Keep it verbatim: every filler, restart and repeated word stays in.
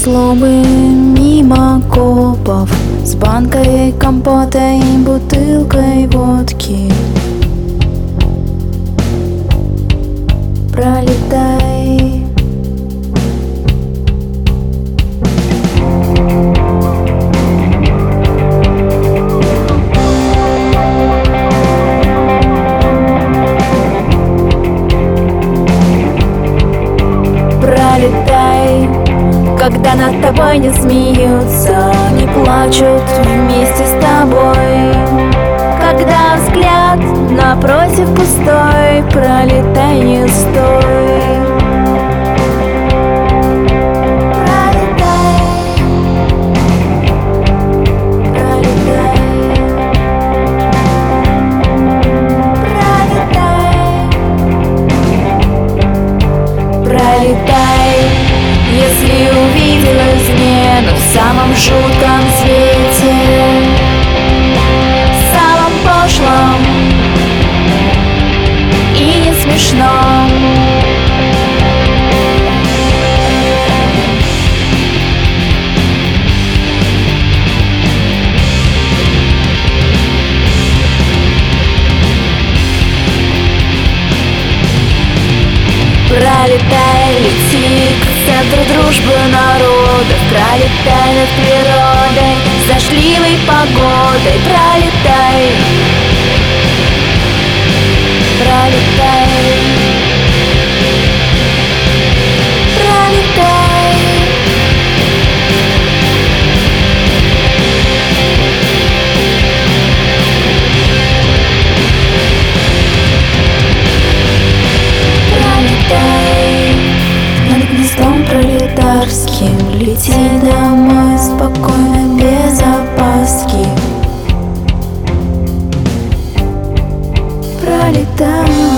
злобы мимо копов, с банкой компота и бутылкой водки. Пролетай. Пролетай, когда над тобой не смеются, не плачут вместе с тобой. Когда взгляд напротив пустой, пролетай, не стой. Пролетай, пролетай, пролетай, пролетай. Если увидела измену в самом жутком свете, самом пошлом и не смешном, пролетай, лети к центру дружбы народов, пролетай над природой, с дождливой погодой, пролетай, пролетай, пролетай. Пролетай над гнездом пролетарским, лети домой спокойно, без опаски. Пролетай.